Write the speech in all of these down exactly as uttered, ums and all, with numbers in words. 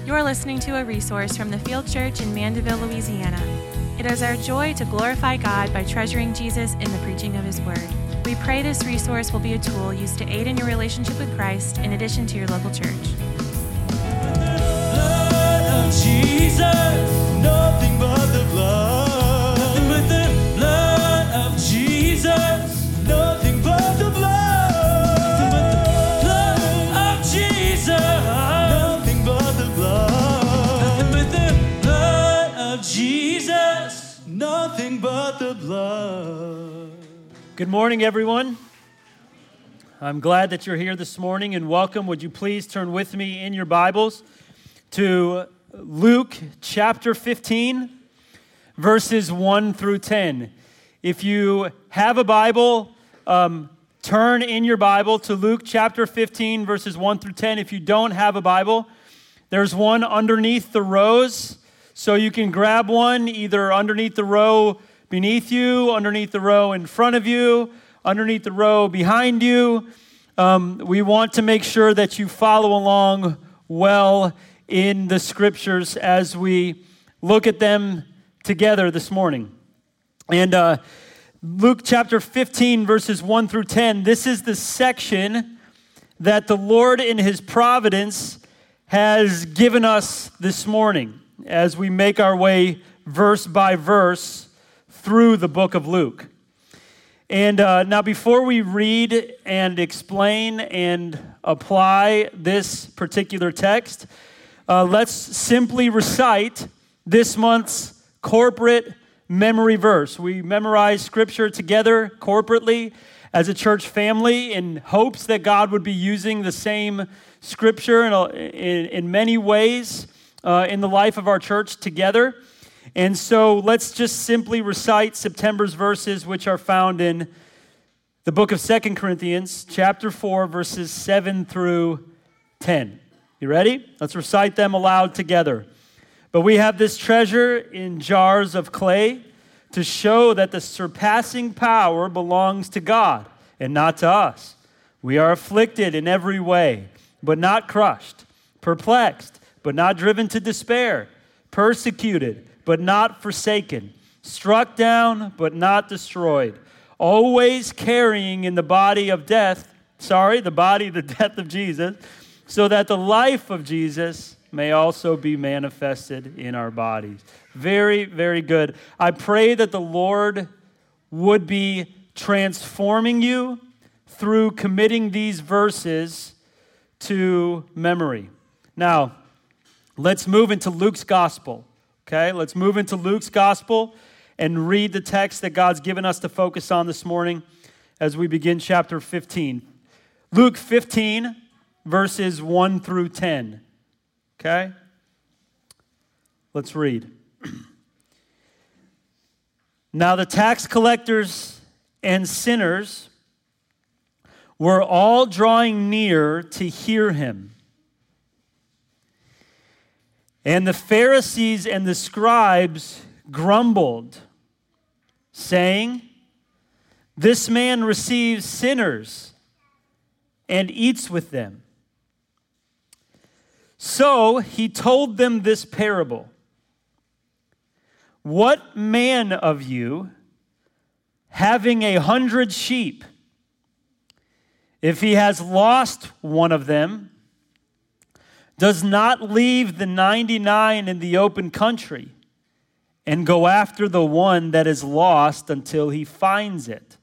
You're listening to a resource from the Field Church in Mandeville, Louisiana. It is our joy to glorify God by treasuring Jesus in the preaching of His Word. We pray this resource will be a tool used to aid in your relationship with Christ in addition to your local church. Blood of Jesus, nothing but the blood. Nothing but the blood of Jesus, nothing but the blood. Nothing but the blood of Jesus, nothing but the blood. Nothing but the blood of Jesus, nothing but the blood. Good morning, everyone. I'm glad that you're here this morning, and welcome. Would you please turn with me in your Bibles to Luke chapter fifteen, verses one through ten. If you have a Bible, um, turn in your Bible to Luke chapter fifteen, verses one through ten. If you don't have a Bible, there's one underneath the rows, so you can grab one either underneath the row beneath you, underneath the row in front of you, underneath the row behind you. Um, we want to make sure that you follow along well in the scriptures as we look at them together this morning. And uh, Luke chapter fifteen, verses one through ten, this is the section that the Lord in His providence has given us this morning as we make our way verse by verse through the book of Luke. And uh, now before we read and explain and apply this particular text, uh, let's simply recite this month's corporate memory verse. We memorize scripture together corporately as a church family in hopes that God would be using the same scripture in, a, in, in many ways uh, in the life of our church together. And so let's just simply recite September's verses, which are found in the book of Second Corinthians, chapter four, verses seven through ten. You ready? Let's recite them aloud together. But we have this treasure in jars of clay to show that the surpassing power belongs to God and not to us. We are afflicted in every way, but not crushed, perplexed, but not driven to despair, persecuted, but not forsaken, struck down, but not destroyed, always carrying in the body of death, sorry, the body, the death of Jesus, so that the life of Jesus may also be manifested in our bodies. Very, very good. I pray that the Lord would be transforming you through committing these verses to memory. Now, let's move into Luke's gospel. Okay, let's move into Luke's gospel and read the text that God's given us to focus on this morning as we begin chapter fifteen. Luke fifteen, verses one through ten. Okay? Let's read. Now the tax collectors and sinners were all drawing near to hear him. And the Pharisees and the scribes grumbled, saying, "This man receives sinners and eats with them." So he told them this parable. What man of you, having a hundred sheep, if he has lost one of them, does not leave the ninety-nine in the open country and go after the one that is lost until he finds it?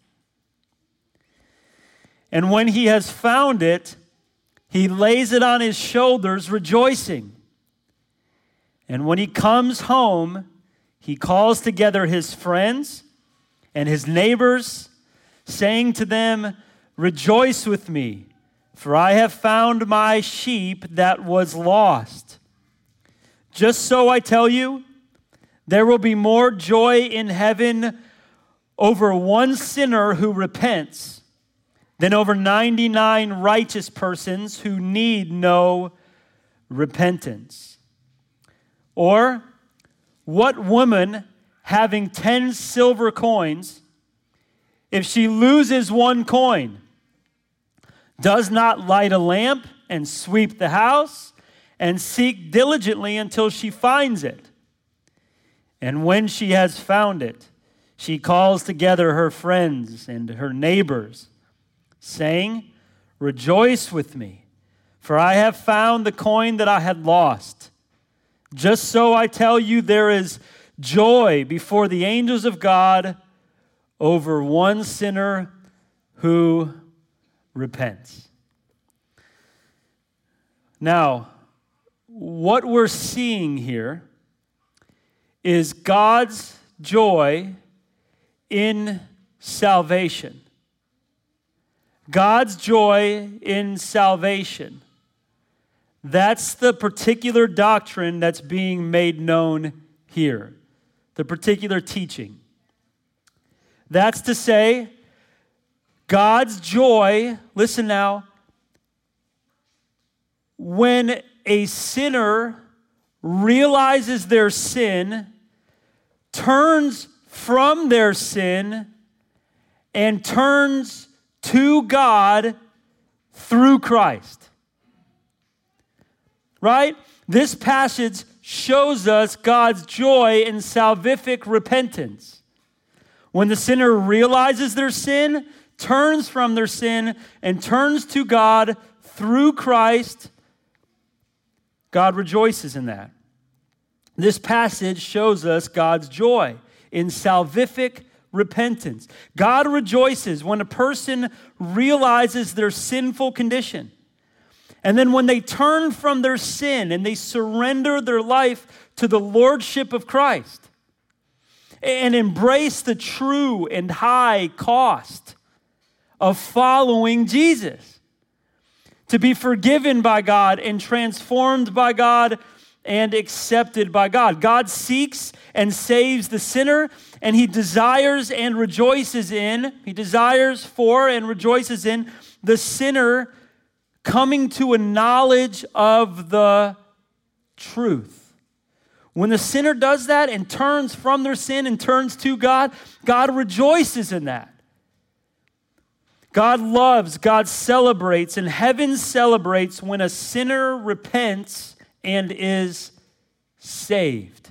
And when he has found it, he lays it on his shoulders, rejoicing. And when he comes home, he calls together his friends and his neighbors, saying to them, "Rejoice with me, for I have found my sheep that was lost." Just so I tell you, there will be more joy in heaven over one sinner who repents than over ninety-nine righteous persons who need no repentance. Or, what woman having ten silver coins, if she loses one coin, does not light a lamp and sweep the house and seek diligently until she finds it. And when she has found it, she calls together her friends and her neighbors, saying, "Rejoice with me, for I have found the coin that I had lost." Just so I tell you, there is joy before the angels of God over one sinner who repents. Now, what we're seeing here is God's joy in salvation. God's joy in salvation. That's the particular doctrine that's being made known here, the particular teaching. That's to say, God's joy, listen now, when a sinner realizes their sin, turns from their sin, and turns to God through Christ. Right? This passage shows us God's joy in salvific repentance. When the sinner realizes their sin, turns from their sin, and turns to God through Christ, God rejoices in that. This passage shows us God's joy in salvific repentance. God rejoices when a person realizes their sinful condition. And then when they turn from their sin and they surrender their life to the lordship of Christ and embrace the true and high cost of following Jesus, to be forgiven by God and transformed by God and accepted by God. God seeks and saves the sinner, and he desires and rejoices in, he desires for and rejoices in the sinner coming to a knowledge of the truth. When the sinner does that and turns from their sin and turns to God, God rejoices in that. God loves, God celebrates, and heaven celebrates when a sinner repents and is saved.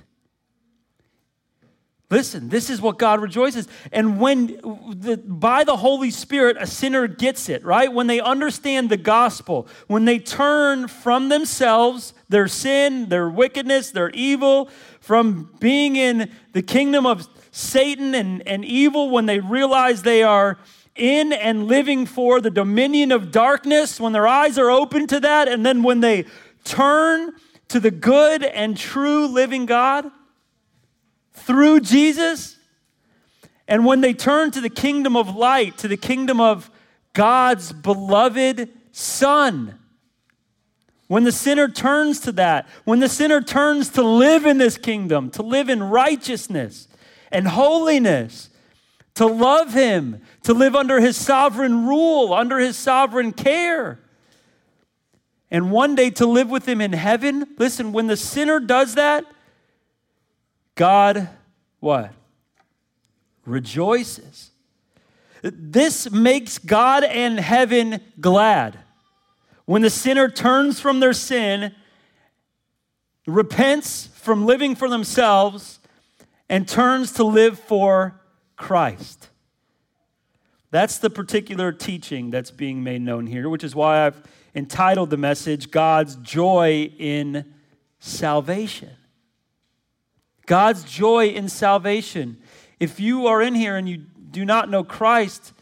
Listen, this is what God rejoices. And when, the, by the Holy Spirit, a sinner gets it, right? When they understand the gospel, when they turn from themselves, their sin, their wickedness, their evil, from being in the kingdom of Satan and, and evil, when they realize they are in and living for the dominion of darkness, when their eyes are open to that, and then when they turn to the good and true living God through Jesus, and when they turn to the kingdom of light, to the kingdom of God's beloved Son, when the sinner turns to that, when the sinner turns to live in this kingdom, to live in righteousness and holiness, to love him, to live under his sovereign rule, under his sovereign care, and one day to live with him in heaven. Listen, when the sinner does that, God, what? Rejoices. This makes God and heaven glad. When the sinner turns from their sin, repents from living for themselves, and turns to live for Christ. That's the particular teaching that's being made known here, which is why I've entitled the message, God's Joy in Salvation. God's joy in salvation. If you are in here and you do not know Christ,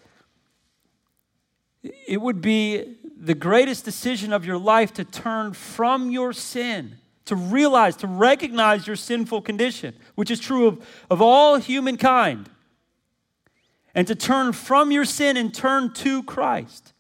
it would be the greatest decision of your life to turn from your sin, to realize, to recognize your sinful condition, which is true of, of all humankind, and to turn from your sin and turn to Christ.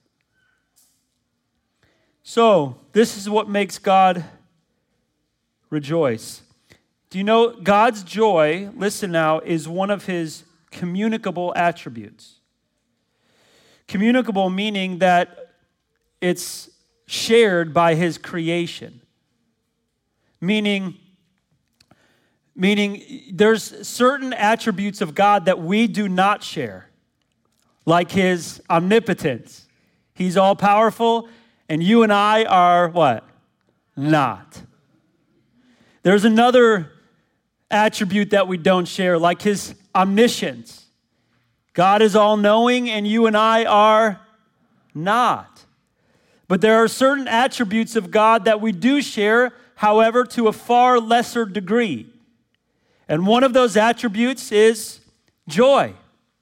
So, this is what makes God rejoice. Do you know God's joy, listen now, is one of his communicable attributes. Communicable meaning that it's shared by his creation. Meaning, meaning there's certain attributes of God that we do not share, like his omnipotence. He's all-powerful, and you and I are what? not. There's another attribute that we don't share, like his omniscience. God is all-knowing, and you and I are not. But there are certain attributes of God that we do share, however, to a far lesser degree. And one of those attributes is joy.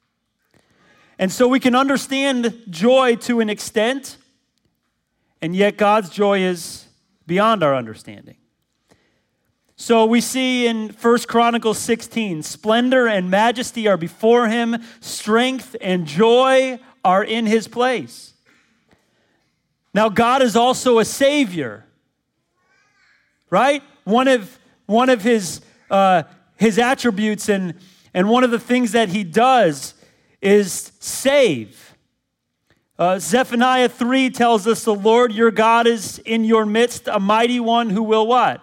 And so we can understand joy to an extent, and yet God's joy is beyond our understanding. So we see in First Chronicles sixteen, splendor and majesty are before him, strength and joy are in his place. Now God is also a savior, right? One of, one of his, uh, his attributes and, and one of the things that he does is save. Uh, Zephaniah three tells us the Lord your God is in your midst, a mighty one who will what?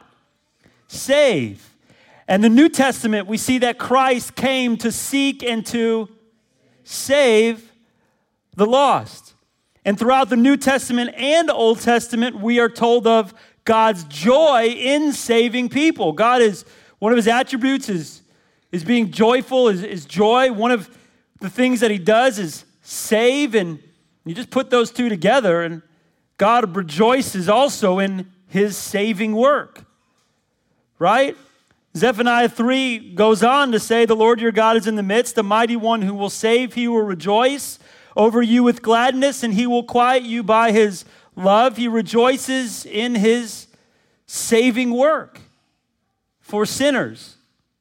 Save. And the New Testament, we see that Christ came to seek and to save the lost. And throughout the New Testament and Old Testament, we are told of God's joy in saving people. God is, one of his attributes is, is being joyful, is, is joy. One of the things that he does is save, and you just put those two together, and God rejoices also in his saving work. Right? Zephaniah three goes on to say, the Lord your God is in the midst, the mighty one who will save. He will rejoice over you with gladness, and he will quiet you by his love. He rejoices in his saving work for sinners.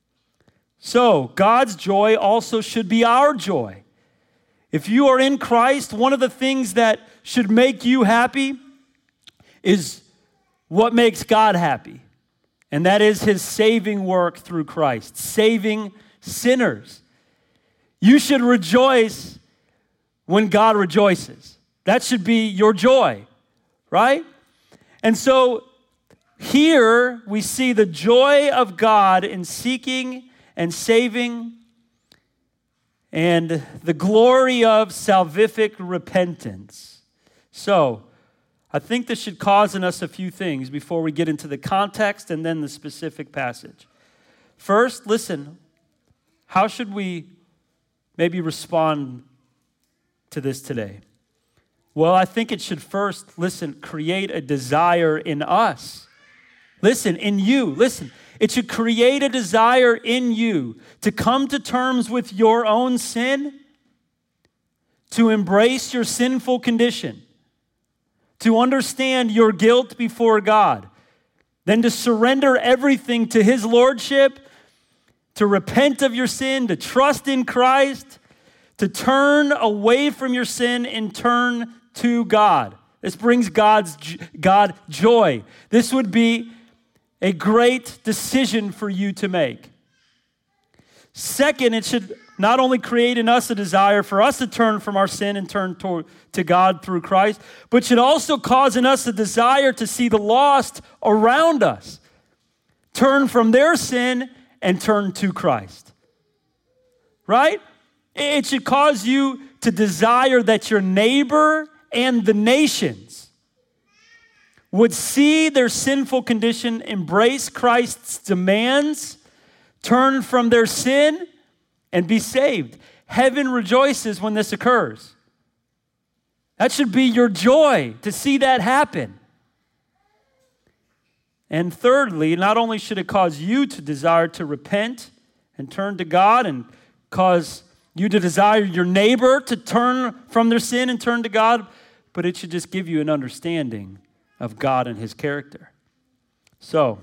So, God's joy also should be our joy. If you are in Christ, one of the things that should make you happy is what makes God happy. And that is his saving work through Christ, saving sinners. You should rejoice when God rejoices. That should be your joy, right? And so here we see the joy of God in seeking and saving, and the glory of salvific repentance. So, I think this should cause in us a few things before we get into the context and then the specific passage. First, listen, how should we maybe respond to this today? Well, I think it should first, listen, create a desire in us. Listen, in you, listen. It should create a desire in you to come to terms with your own sin, to embrace your sinful condition, to understand your guilt before God, then to surrender everything to his lordship, to repent of your sin, to trust in Christ, to turn away from your sin and turn to God. This brings God's God joy. This would be a great decision for you to make. Second, it should not only create in us a desire for us to turn from our sin and turn toward, to God through Christ, but should also cause in us a desire to see the lost around us turn from their sin and turn to Christ. Right? It should cause you to desire that your neighbor and the nations would see their sinful condition, embrace Christ's demands, turn from their sin, and be saved. Heaven rejoices when this occurs. That should be your joy to see that happen. And thirdly, not only should it cause you to desire to repent and turn to God, and cause you to desire your neighbor to turn from their sin and turn to God, but it should just give you an understanding of God and his character. So,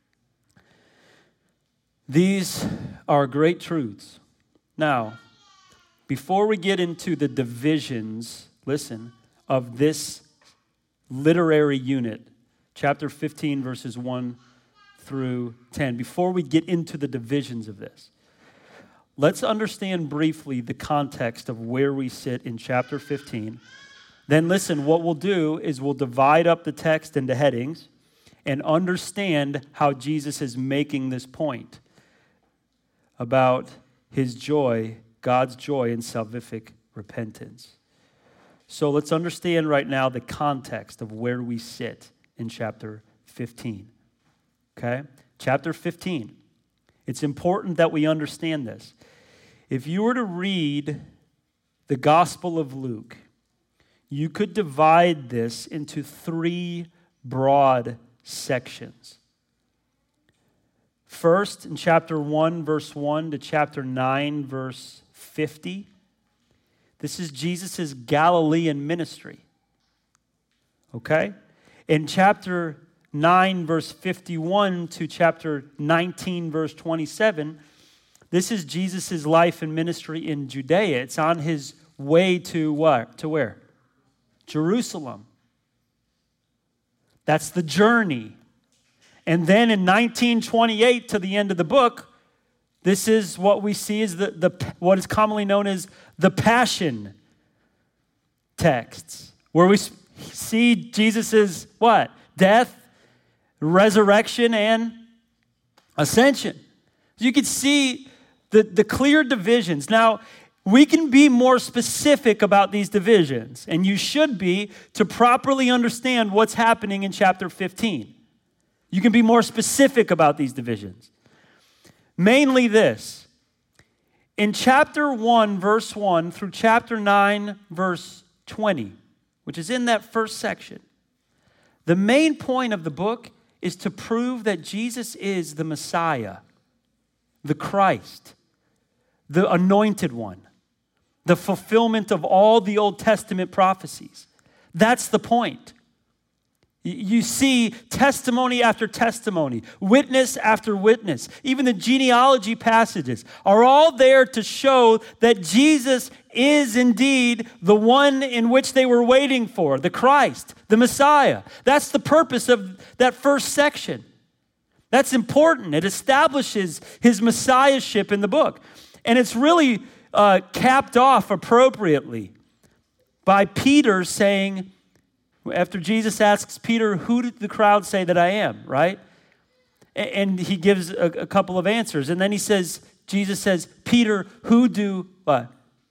these are great truths. Now, before we get into the divisions, listen, of this literary unit, chapter fifteen, verses one through ten, before we get into the divisions of this, let's understand briefly the context of where we sit in chapter fifteen. Then listen, what we'll do is we'll divide up the text into headings and understand how Jesus is making this point about his joy, God's joy in salvific repentance. So let's understand right now the context of where we sit in chapter fifteen. Okay? Chapter fifteen. It's important that we understand this. If you were to read the Gospel of Luke, you could divide this into three broad sections. First, in chapter one, verse one to chapter nine, verse fifty, this is Jesus' Galilean ministry. Okay? In chapter nine, verse fifty-one to chapter nineteen, verse twenty-seven, this is Jesus' life and ministry in Judea. It's on his way to what? To where? Jerusalem. That's the journey. And then in nineteen twenty-eight to the end of the book, this is what we see as the, the what is commonly known as the Passion texts, where we see Jesus' what? Death, resurrection, and ascension. You can see the, the clear divisions. Now, we can be more specific about these divisions, and you should be, to properly understand what's happening in chapter fifteen. You can be more specific about these divisions. Mainly this. In chapter one, verse one, through chapter nine, verse twenty, which is in that first section, the main point of the book is to prove that Jesus is the Messiah, the Christ, the anointed one, the fulfillment of all the Old Testament prophecies. That's the point. You see testimony after testimony, witness after witness. Even the genealogy passages are all there to show that Jesus is indeed the one in which they were waiting for, the Christ, the Messiah. That's the purpose of that first section. That's important. It establishes his messiahship in the book. And it's really uh, capped off appropriately by Peter saying, after Jesus asks Peter, who did the crowd say that I am, right? And he gives a, a couple of answers. And then he says, Jesus says, Peter, who do what?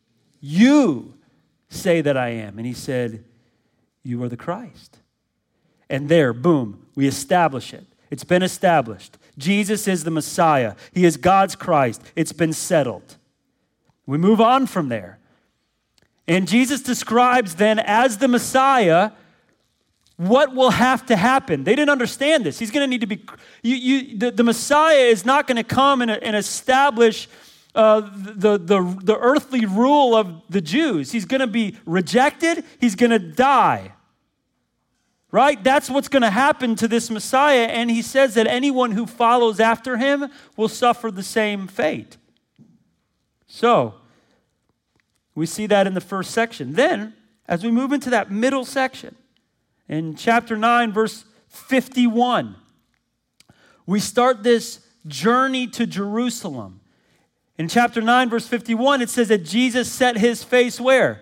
You say that I am. And he said, you are the Christ. And there, boom, we establish it. It's been established. Jesus is the Messiah. He is God's Christ. It's been settled. We move on from there. And Jesus describes then as the Messiah what will have to happen. They didn't understand this. He's going to need to be, you, you, the, the Messiah is not going to come and, and establish uh, the, the, the earthly rule of the Jews. He's going to be rejected. He's going to die. Right? That's what's going to happen to this Messiah. And he says that anyone who follows after him will suffer the same fate. So, we see that in the first section. Then, as we move into that middle section, in chapter nine, verse fifty-one, we start this journey to Jerusalem. In chapter nine, verse fifty-one, it says that Jesus set his face where?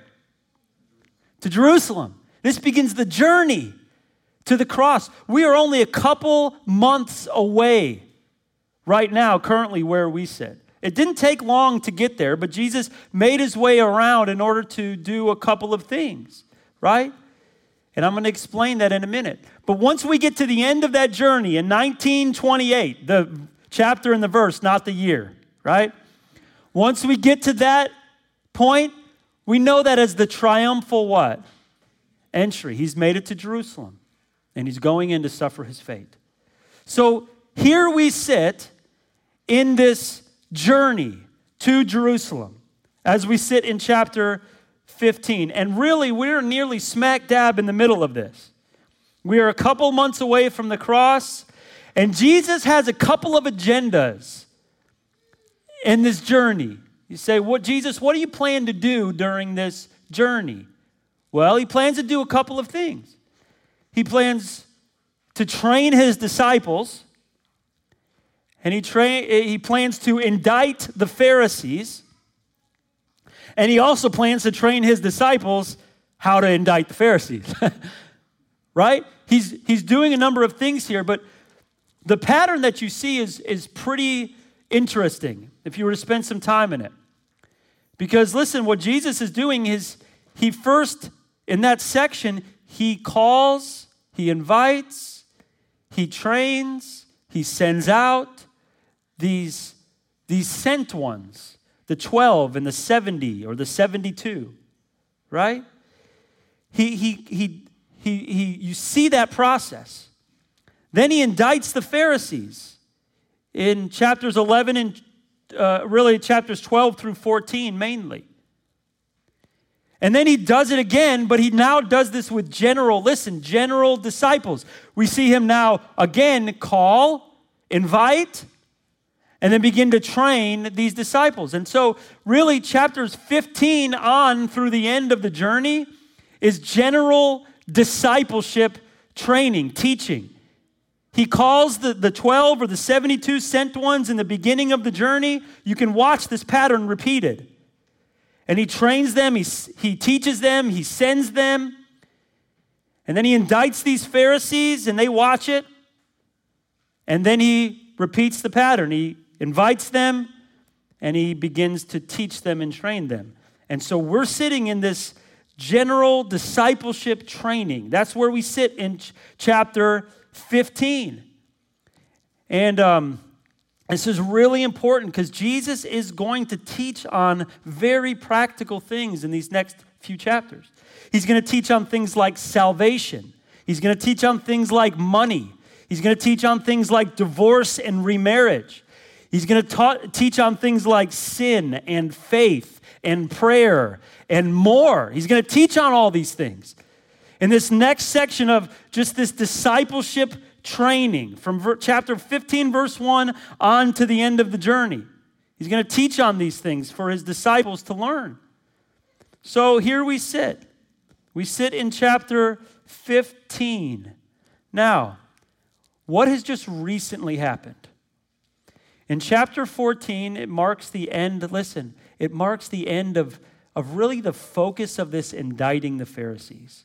To Jerusalem. This begins the journey to the cross. We are only a couple months away right now, currently where we sit. It didn't take long to get there, but Jesus made his way around in order to do a couple of things, right? And I'm going to explain that in a minute. But once we get to the end of that journey in nineteen twenty-eight, the chapter and the verse, not the year, right? Once we get to that point, we know that as the triumphal what? Entry. He's made it to Jerusalem, and he's going in to suffer his fate. So here we sit in this journey to Jerusalem as we sit in chapter fifteen. And really, we're nearly smack dab in the middle of this. We are a couple months away from the cross, and Jesus has a couple of agendas in this journey. You say, "What, Jesus, what do you plan to do during this journey?" Well, he plans to do a couple of things. He plans to train his disciples, and he, tra- he plans to indict the Pharisees, and he also plans to train his disciples how to indict the Pharisees. Right? He's, he's doing a number of things here, but the pattern that you see is, is pretty interesting if you were to spend some time in it. Because listen, what Jesus is doing is he first, in that section, he calls, he invites, he trains, he sends out these, these sent ones, the twelve and the seventy or the seventy-two, right? He, he, he, he, he, you see that process. Then he indicts the Pharisees in chapters eleven and uh, really chapters twelve through fourteen mainly. And then he does it again, but he now does this with general, listen, general disciples. We see him now again call, invite, and then begin to train these disciples. And so really chapters fifteen on through the end of the journey is general discipleship training, teaching. He calls the, the twelve or the seventy-two sent ones in the beginning of the journey. You can watch this pattern repeated. And he trains them, he, he teaches them, he sends them. And then he indicts these Pharisees and they watch it. And then he repeats the pattern. He invites them and he begins to teach them and train them. And so we're sitting in this general discipleship training. That's where we sit in ch- chapter fifteen. And um, this is really important because Jesus is going to teach on very practical things in these next few chapters. He's going to teach on things like salvation. He's going to teach on things like money. He's going to teach on things like divorce and remarriage. He's going to ta- teach on things like sin and faith and prayer and more. He's going to teach on all these things. In this next section of just this discipleship training from ver- chapter fifteen, verse one on to the end of the journey. He's going to teach on these things for his disciples to learn. So here we sit. We sit in chapter fifteen. Now, what has just recently happened? In chapter fourteen, it marks the end, listen, it marks the end of, of really the focus of this indicting the Pharisees.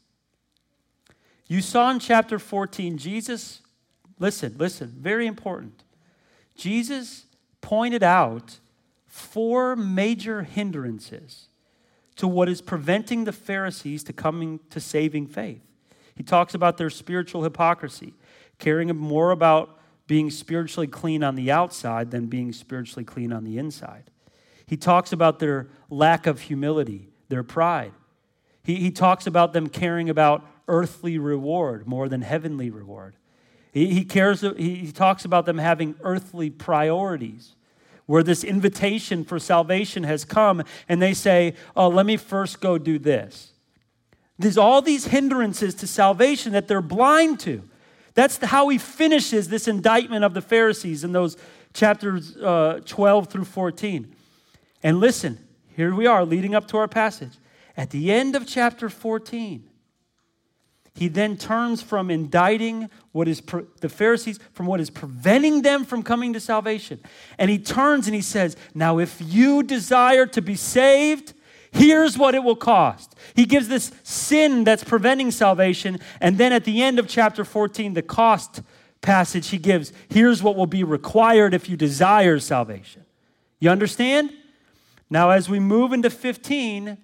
You saw in chapter fourteen, Jesus, listen, listen, very important. Jesus pointed out four major hindrances to what is preventing the Pharisees to coming to saving faith. He talks about their spiritual hypocrisy, caring more about being spiritually clean on the outside than being spiritually clean on the inside. He talks about their lack of humility, their pride. He, he talks about them caring about earthly reward more than heavenly reward. He, he cares. He, he talks about them having earthly priorities, where this invitation for salvation has come, and they say, "Oh, let me first go do this." There's all these hindrances to salvation that they're blind to. That's how he finishes this indictment of the Pharisees in those chapters uh, twelve through fourteen. And listen, here we are leading up to our passage. At the end of chapter fourteen, he then turns from indicting what is pre- the Pharisees from what is preventing them from coming to salvation. And he turns and he says, now if you desire to be saved, here's what it will cost. He gives this sin that's preventing salvation. And then at the end of chapter fourteen, the cost passage he gives, here's what will be required if you desire salvation. You understand? Now as we move into fifteen,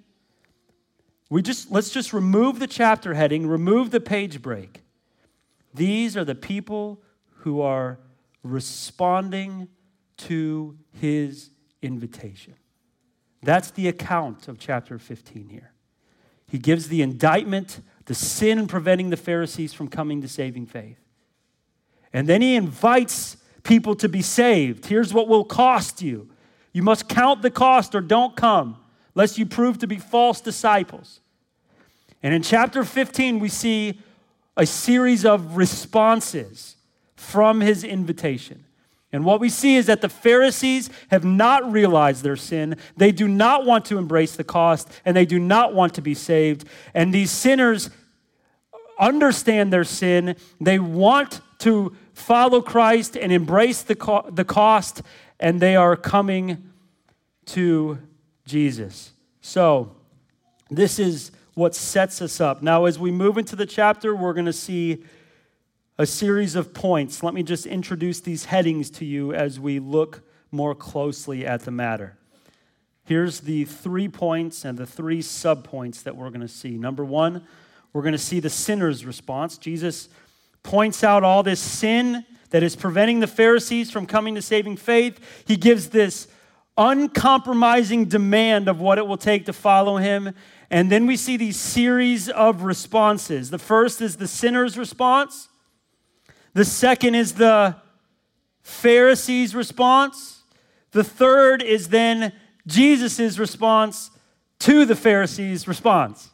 We just let's just remove the chapter heading, remove the page break. These are the people who are responding to his invitation. That's the account of chapter fifteen here. He gives the indictment, the sin preventing the Pharisees from coming to saving faith. And then he invites people to be saved. Here's what will cost you. You must count the cost or don't come, lest you prove to be false disciples. And in chapter fifteen, we see a series of responses from his invitation. And what we see is that the Pharisees have not realized their sin. They do not want to embrace the cost, and they do not want to be saved. And these sinners understand their sin. They want to follow Christ and embrace the, co- the cost, and they are coming to Jesus. So, this is what sets us up. Now, as we move into the chapter, we're going to see a series of points. Let me just introduce these headings to you as we look more closely at the matter. Here's the three points and the three subpoints that we're going to see. Number one, we're going to see the sinner's response. Jesus points out all this sin that is preventing the Pharisees from coming to saving faith. He gives this uncompromising demand of what it will take to follow him. And then we see these series of responses. The first is the sinner's response. The second is the Pharisees' response. The third is then Jesus' response to the Pharisees' response.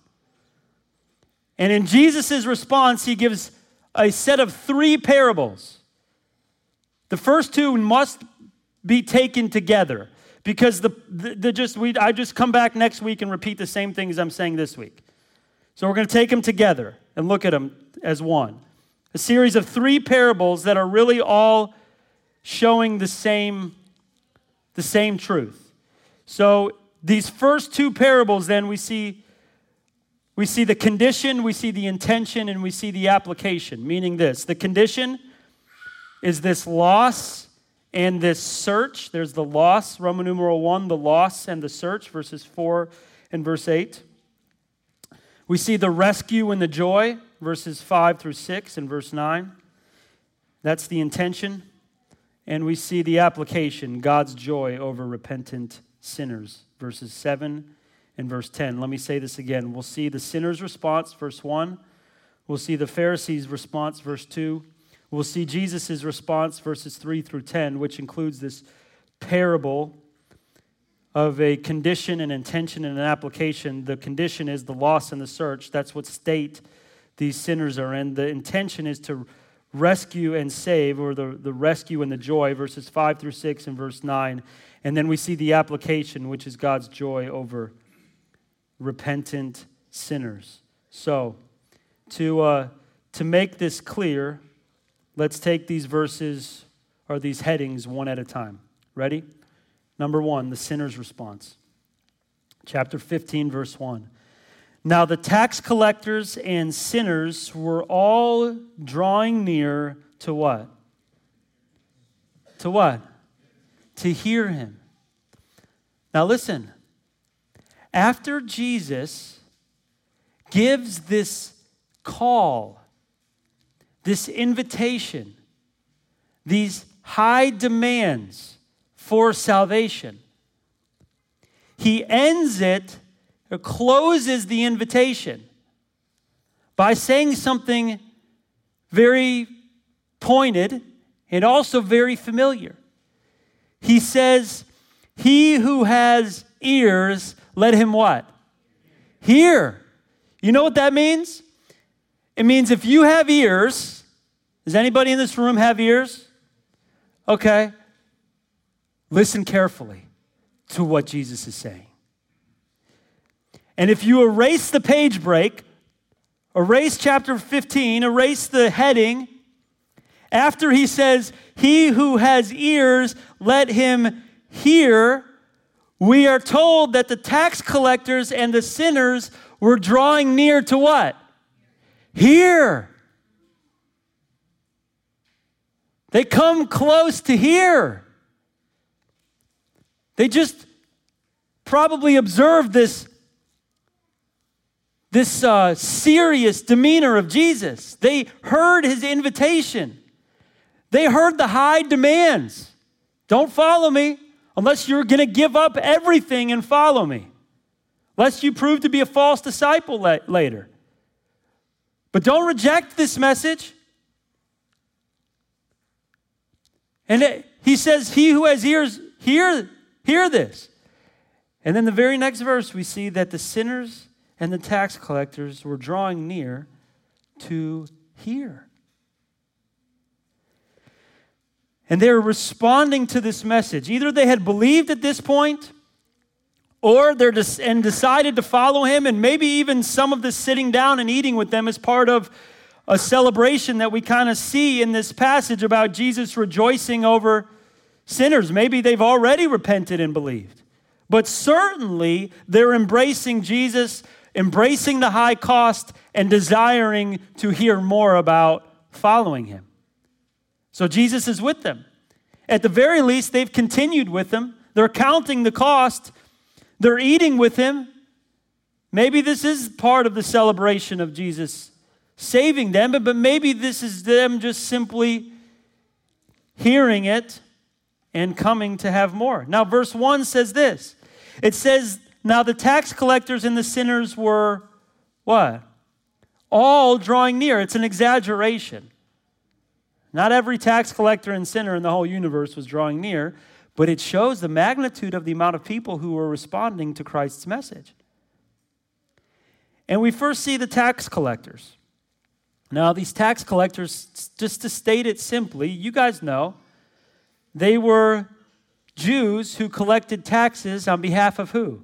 And in Jesus' response, he gives a set of three parables. The first two must be taken together because the, the, the just we I just come back next week and repeat the same things I'm saying this week. So we're going to take them together and look at them as one. A series of three parables that are really all showing the same, the same truth. So these first two parables, then we see we see the condition, we see the intention, and we see the application. Meaning this: the condition is this loss and this search. There's the loss, Roman numeral one, the loss and the search, verses four and verse eight. We see the rescue and the joy, verses five through six and verse nine. That's the intention. And we see the application, God's joy over repentant sinners, verses seven and verse ten. Let me say this again. We'll see the sinner's response, verse one. We'll see the Pharisees' response, verse two. We'll see Jesus' response, verses three through ten, which includes this parable of a condition, an intention, and an application. The condition is the loss and the search. That's what state these sinners are in. The intention is to rescue and save, or the, the rescue and the joy, verses five through six and verse nine. And then we see the application, which is God's joy over repentant sinners. So, to uh, to make this clear, let's take these verses, or these headings, one at a time. Ready? Number one, the sinner's response. Chapter fifteen, verse one. Now the tax collectors and sinners were all drawing near to what? To what? To hear him. Now listen. After Jesus gives this call, this invitation, these high demands for salvation, he ends it, or closes the invitation by saying something very pointed and also very familiar. He says, "He who has ears, let him" what? Hear. You know what that means? It means if you have ears, does anybody in this room have ears? Okay. Listen carefully to what Jesus is saying. And if you erase the page break, erase chapter fifteen, erase the heading, after he says, "He who has ears, let him hear," we are told that the tax collectors and the sinners were drawing near to what? Hear. They come close to hear. They just probably observed this, this uh, serious demeanor of Jesus. They heard his invitation. They heard the high demands. Don't follow me unless you're going to give up everything and follow me, lest you prove to be a false disciple la- later. But don't reject this message. And it, he says, "He who has ears, hear, hear this." And then the very next verse, we see that the sinners and the tax collectors were drawing near to hear. And they were responding to this message. Either they had believed at this point, or they're des- and decided to follow him, and maybe even some of this sitting down and eating with them is part of a celebration that we kind of see in this passage about Jesus rejoicing over sinners. Maybe they've already repented and believed. But certainly they're embracing Jesus, embracing the high cost, and desiring to hear more about following him. So Jesus is with them. At the very least, they've continued with him. They're counting the cost. They're eating with him. Maybe this is part of the celebration of Jesus saving them, but, but maybe this is them just simply hearing it and coming to have more. Now, verse one says this. It says, now the tax collectors and the sinners were, what? All drawing near. It's an exaggeration. Not every tax collector and sinner in the whole universe was drawing near, but it shows the magnitude of the amount of people who were responding to Christ's message. And we first see the tax collectors. Now, these tax collectors, just to state it simply, you guys know, they were Jews who collected taxes on behalf of who?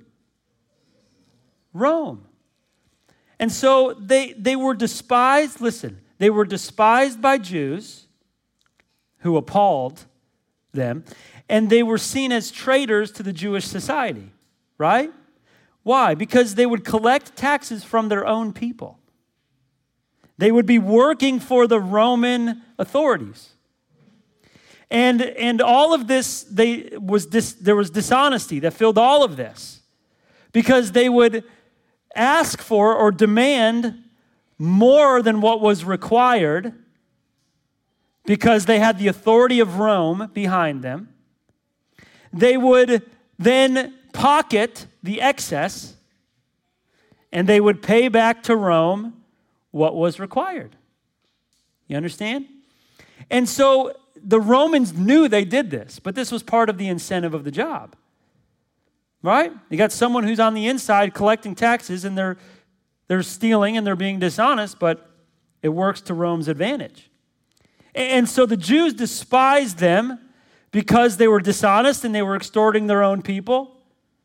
Rome. And so they, they were despised, listen, they were despised by Jews who appalled them, and they were seen as traitors to the Jewish society, right? Why? Because they would collect taxes from their own people. They would be working for the Roman authorities. And, and all of this, they, was dis, there was dishonesty that filled all of this. Because they would ask for or demand more than what was required because they had the authority of Rome behind them. They would then pocket the excess, and they would pay back to Rome what was required. You understand? And so the Romans knew they did this, but this was part of the incentive of the job. Right? You got someone who's on the inside collecting taxes, and they're they're stealing and they're being dishonest, but it works to Rome's advantage. And so the Jews despised them because they were dishonest and they were extorting their own people.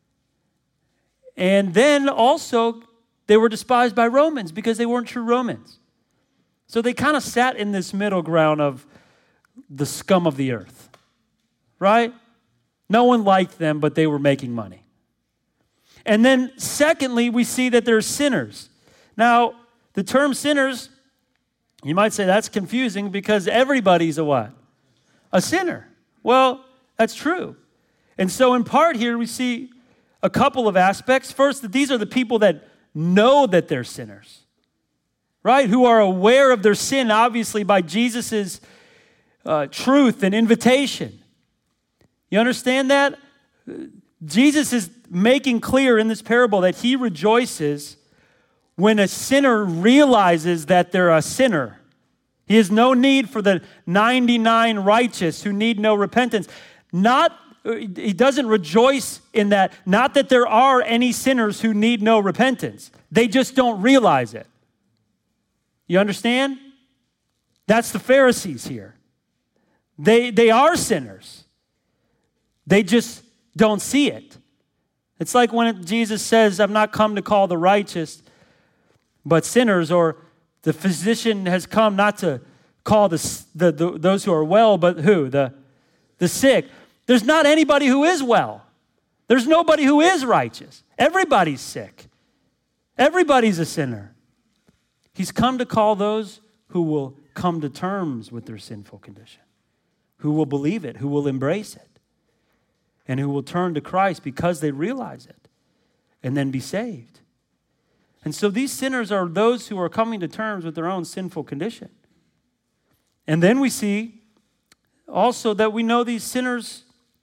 And then also they were despised by Romans because they weren't true Romans. So they kind of sat in this middle ground of the scum of the earth, right? No one liked them, but they were making money. And then secondly, we see that they're sinners. Now, the term sinners, you might say that's confusing because everybody's a what? A sinner. Well, that's true. And so in part here, we see a couple of aspects. First, that these are the people that know that they're sinners, right? Who are aware of their sin, obviously, by Jesus' uh, truth and invitation. You understand that? Jesus is making clear in this parable that he rejoices when a sinner realizes that they're a sinner. He has no need for the ninety-nine righteous who need no repentance. Not, he doesn't rejoice in that, not that there are any sinners who need no repentance. They just don't realize it. You understand? That's the Pharisees here. They, they are sinners. They just don't see it. It's like when Jesus says, I've not come to call the righteous, but sinners, or the physician has come not to call the, the, the those who are well, but who? The, the sick. There's not anybody who is well. There's nobody who is righteous. Everybody's sick. Everybody's a sinner. He's come to call those who will come to terms with their sinful condition, who will believe it, who will embrace it, and who will turn to Christ because they realize it and then be saved. And so these sinners are those who are coming to terms with their own sinful condition. And then we see also that we know these sinners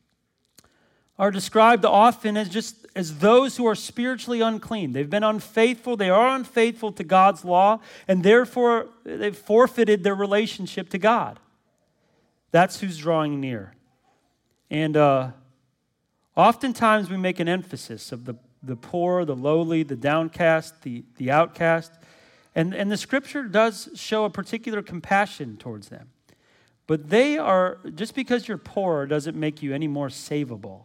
are described often as just as those who are spiritually unclean. They've been unfaithful. They are unfaithful to God's law, and therefore they've forfeited their relationship to God. That's who's drawing near. And uh, oftentimes we make an emphasis of the, the poor, the lowly, the downcast, the, the outcast. And, and the scripture does show a particular compassion towards them. But they are, just because you're poor doesn't make you any more savable.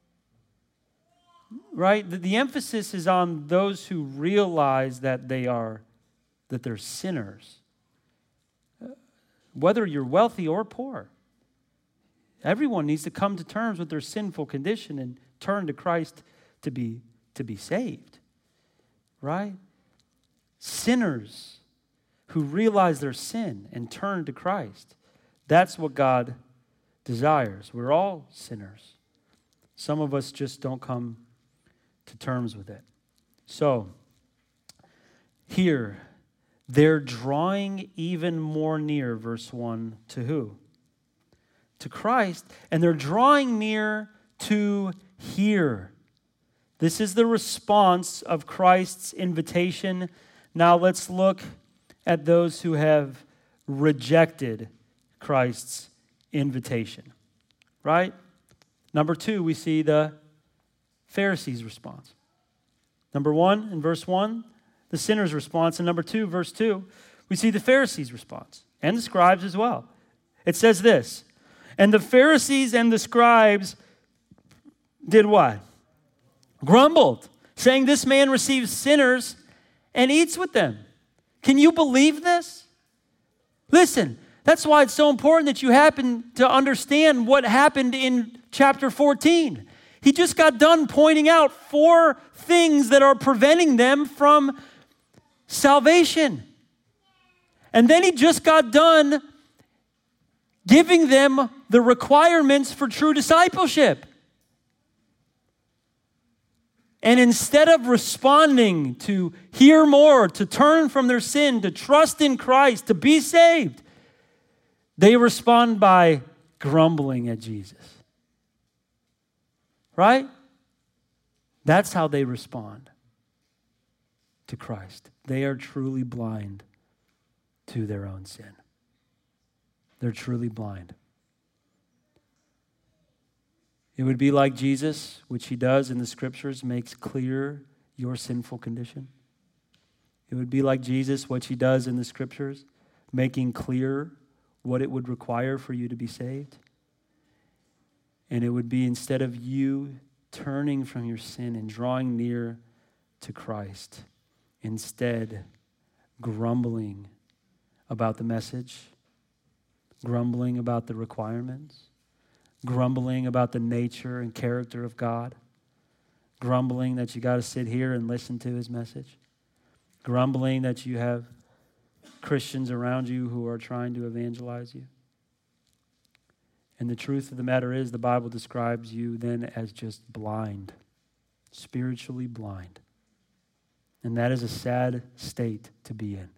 Right? The, the emphasis is on those who realize that they are, that they're sinners. Whether you're wealthy or poor. Everyone needs to come to terms with their sinful condition and turn to Christ to be, to be saved. Right? Sinners who realize their sin and turn to Christ. That's what God desires. We're all sinners. Some of us just don't come to terms with it. So, here, they're drawing even more near, verse one, to who? To Christ. And they're drawing near to hear. This is the response of Christ's invitation. Now let's look at those who have rejected Christ's invitation. Right? Number two, we see the Pharisees' response. Number one, in verse one, the sinner's response. And number two, verse two, we see the Pharisees' response and the scribes as well. It says this, and the Pharisees and the scribes did what? Grumbled, saying, this man receives sinners and eats with them. Can you believe this? Listen, that's why it's so important that you happen to understand what happened in chapter fourteen. He just got done pointing out four things that are preventing them from salvation. And then he just got done giving them the requirements for true discipleship. And instead of responding to hear more, to turn from their sin, to trust in Christ, to be saved, they respond by grumbling at Jesus. Right? That's how they respond to Christ. They are truly blind to their own sin. They're truly blind. It would be like Jesus, which he does in the scriptures, makes clear your sinful condition. It would be like Jesus, what he does in the scriptures, making clear what it would require for you to be saved. And it would be, instead of you turning from your sin and drawing near to Christ, instead grumbling about the message, grumbling about the requirements, grumbling about the nature and character of God, grumbling that you got to sit here and listen to his message, grumbling that you have Christians around you who are trying to evangelize you. And the truth of the matter is, the Bible describes you then as just blind, spiritually blind. And that is a sad state to be in.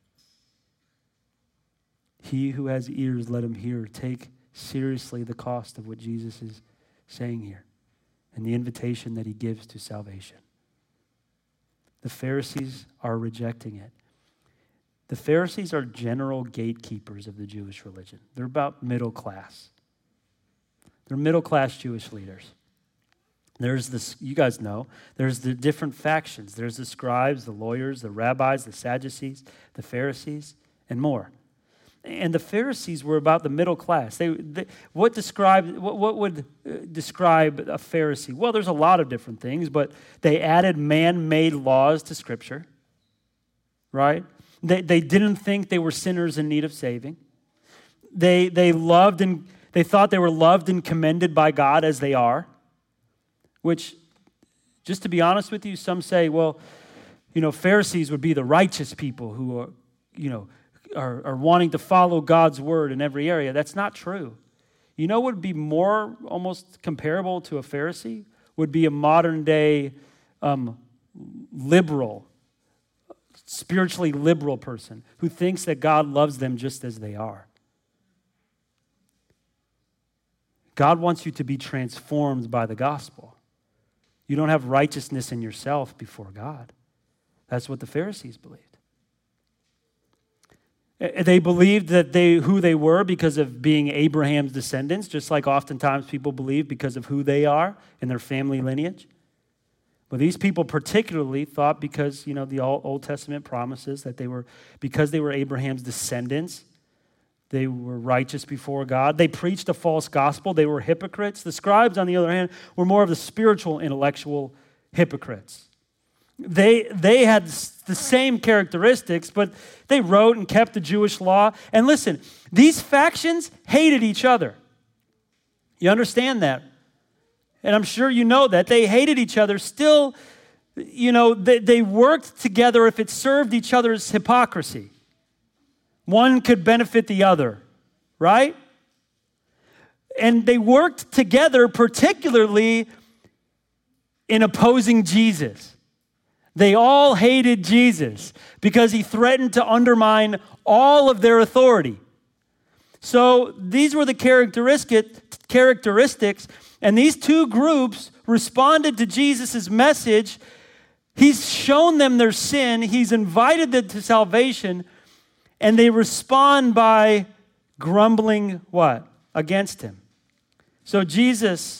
He who has ears, let him hear. Take seriously the cost of what Jesus is saying here and the invitation that he gives to salvation. The Pharisees are rejecting it. The Pharisees are general gatekeepers of the Jewish religion. They're about middle class. They're middle-class Jewish leaders. There's this, you guys know, there's the different factions. There's the scribes, the lawyers, the rabbis, the Sadducees, the Pharisees, and more. And the Pharisees were about the middle class. They, they what describe what, what would uh, describe a Pharisee? Well, there's a lot of different things, but they added man-made laws to Scripture, right? They they didn't think they were sinners in need of saving. They they loved and They thought they were loved and commended by God as they are, which, just to be honest with you, some say, well, you know, Pharisees would be the righteous people who are, you know, are, are wanting to follow God's word in every area. That's not true. You know what would be more almost comparable to a Pharisee? Would be a modern day um, liberal, spiritually liberal person who thinks that God loves them just as they are. God wants you to be transformed by the gospel. You don't have righteousness in yourself before God. That's what the Pharisees believed. They believed that they who they were because of being Abraham's descendants, just like oftentimes people believe because of who they are in their family lineage. But these people particularly thought because, you know, the Old Testament promises that they were, because they were Abraham's descendants, they were righteous before God. They preached a false gospel. They were hypocrites. The scribes, on the other hand, were more of the spiritual, intellectual hypocrites. They, they had the same characteristics, but they wrote and kept the Jewish law. And listen, these factions hated each other. You understand that? And I'm sure you know that. They hated each other. Still, you know, they, they worked together if it served each other's hypocrisy. One could benefit the other, right? And they worked together particularly in opposing Jesus. They all hated Jesus because he threatened to undermine all of their authority. So these were the characteristic, characteristics, and these two groups responded to Jesus' message. He's shown them their sin. He's invited them to salvation, and they respond by grumbling what? Against him. So Jesus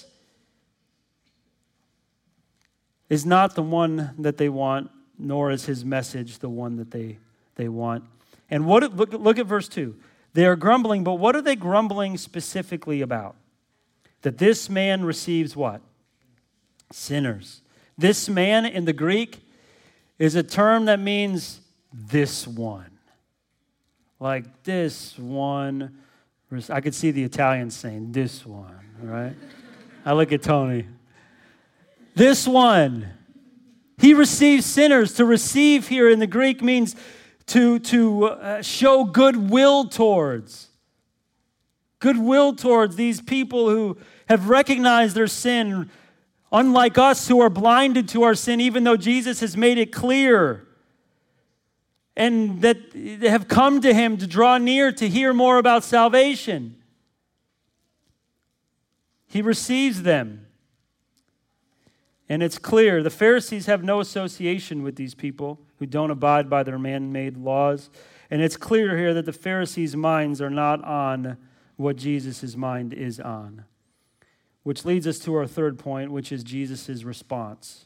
is not the one that they want, nor is his message the one that they, they want. And what? Look, look at verse two. They are grumbling, but what are they grumbling specifically about? That this man receives what? Sinners. This man in the Greek is a term that means this one. Like this one. I could see the Italians saying this one, right? I look at Tony. This one. He receives sinners. To receive here in the Greek means to, to uh, show goodwill towards. Goodwill towards these people who have recognized their sin, unlike us who are blinded to our sin, even though Jesus has made it clear. And that they have come to him to draw near, to hear more about salvation. He receives them. And it's clear, the Pharisees have no association with these people who don't abide by their man-made laws. And it's clear here that the Pharisees' minds are not on what Jesus' mind is on. Which leads us to our third point, which is Jesus' response.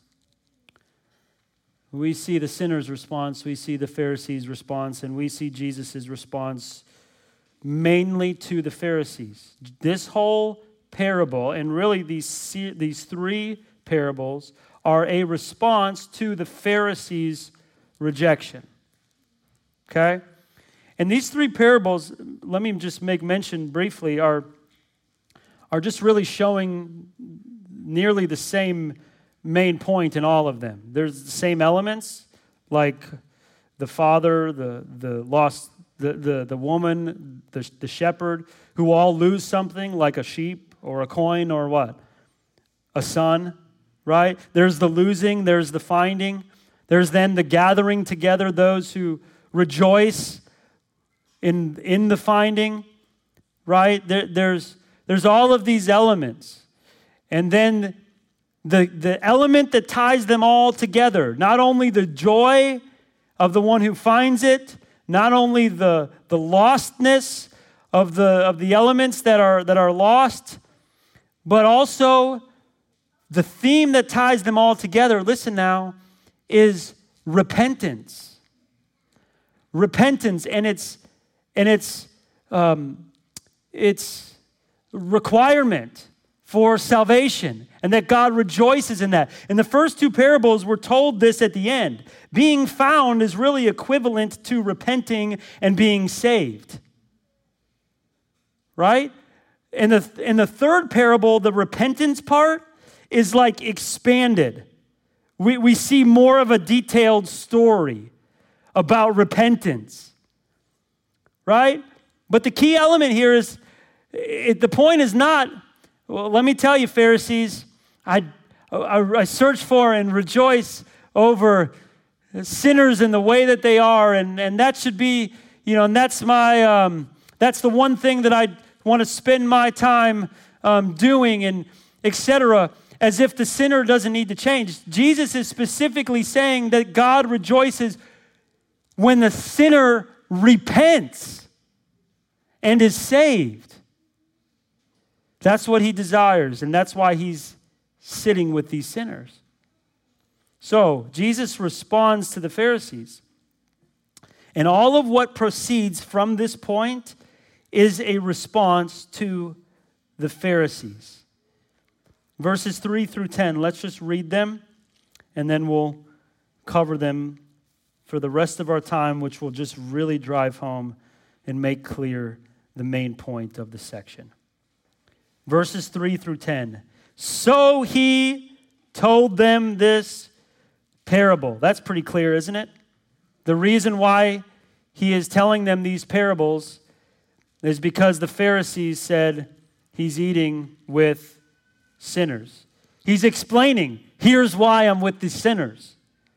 We see the sinner's response, we see the Pharisees' response, and we see Jesus' response mainly to the Pharisees. This whole parable, and really these, these three parables, are a response to the Pharisees' rejection. Okay? And these three parables, let me just make mention briefly, are, are just really showing nearly the same main point in all of them. There's the same elements, like the father, the the lost, the the, the woman, the, the shepherd, who all lose something, like a sheep or a coin or what? A son, right? There's the losing, there's the finding. There's then the gathering together, those who rejoice in, in the finding, right? There, there's, there's all of these elements. And then The, the element that ties them all together, not only the joy of the one who finds it, not only the, the lostness of the, of the elements that are, that are lost, but also the theme that ties them all together, listen now, is repentance. Repentance and its, and its, um, its requirement for salvation, and that God rejoices in that. In the first two parables, we're told this at the end. Being found is really equivalent to repenting and being saved. Right? In the, in the third parable, the repentance part is like expanded. We, we see more of a detailed story about repentance. Right? But the key element here is, it, the point is not, well, let me tell you, Pharisees, I, I, I search for and rejoice over sinners in the way that they are, and, and that should be, you know, and that's my, um, that's the one thing that I want to spend my time um, doing, and et cetera, as if the sinner doesn't need to change. Jesus is specifically saying that God rejoices when the sinner repents and is saved. That's what he desires, and that's why he's sitting with these sinners. So, Jesus responds to the Pharisees. And all of what proceeds from this point is a response to the Pharisees. Verses three through ten, let's just read them, and then we'll cover them for the rest of our time, which will just really drive home and make clear the main point of the section. Verses three through ten. So he told them this parable. That's pretty clear, isn't it? The reason why he is telling them these parables is because the Pharisees said he's eating with sinners. He's explaining, here's why I'm with the sinners.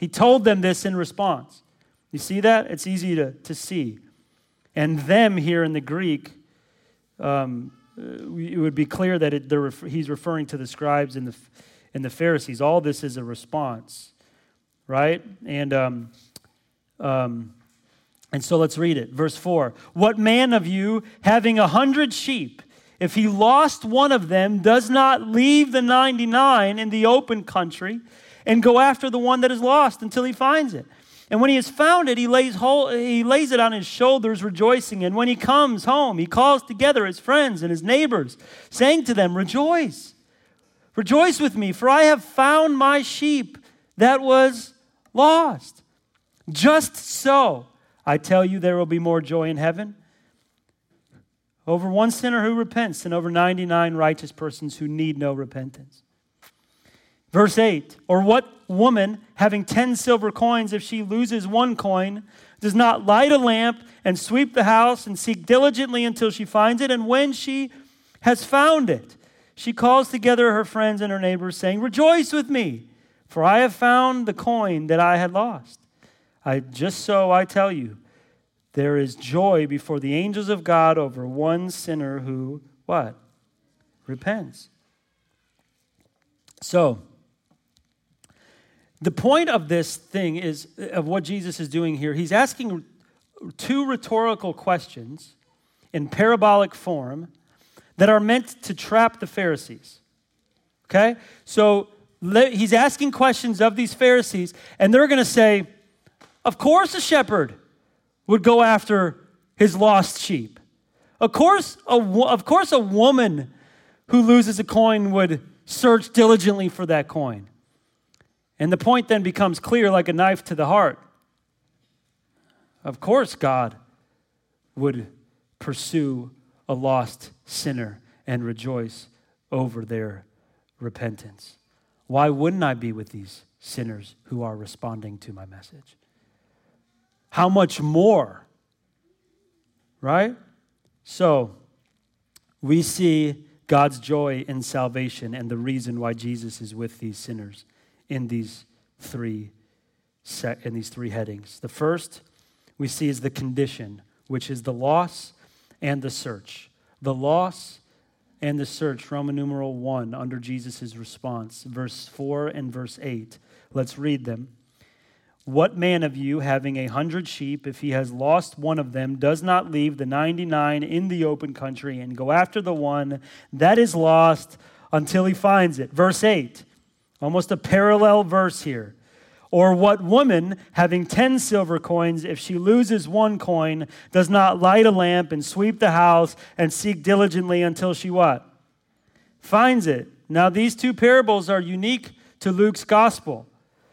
He told them this in response. You see that? It's easy to, to see. And them here in the Greek, um, it would be clear that it, they're, he's referring to the scribes and the, and the Pharisees. All this is a response, right? And um, um, and so let's read it. Verse four. What man of you, having a hundred sheep, if he lost one of them, does not leave the ninety-nine in the open country and go after the one that is lost until he finds it? And when he has found it, he lays hold, he lays it on his shoulders, rejoicing. And when he comes home, he calls together his friends and his neighbors, saying to them, Rejoice, rejoice with me, for I have found my sheep that was lost. Just so, I tell you, there will be more joy in heaven over one sinner who repents than over ninety-nine righteous persons who need no repentance. Verse eight, or what woman, having ten silver coins, if she loses one coin, does not light a lamp and sweep the house and seek diligently until she finds it? And when she has found it, she calls together her friends and her neighbors, saying, Rejoice with me, for I have found the coin that I had lost. I just so I tell you, there is joy before the angels of God over one sinner who, what? Repents. So, the point of this thing is, of what Jesus is doing here, he's asking two rhetorical questions in parabolic form that are meant to trap the Pharisees. Okay? So, he's asking questions of these Pharisees, and they're going to say, of course a shepherd would go after his lost sheep. Of course, a, of course a woman who loses a coin would search diligently for that coin. And the point then becomes clear like a knife to the heart. Of course God would pursue a lost sinner and rejoice over their repentance. Why wouldn't I be with these sinners who are responding to my message? How much more, right? So, we see God's joy in salvation and the reason why Jesus is with these sinners in these three in these three headings. The first we see is the condition, which is the loss and the search. The loss and the search, Roman numeral one, under Jesus' response, verse four and verse eight. Let's read them. What man of you, having a hundred sheep, if he has lost one of them, does not leave the ninety-nine in the open country and go after the one that is lost until he finds it? Verse eight, almost a parallel verse here. Or what woman, having ten silver coins, if she loses one coin, does not light a lamp and sweep the house and seek diligently until she what? Finds it. Now these two parables are unique to Luke's gospel.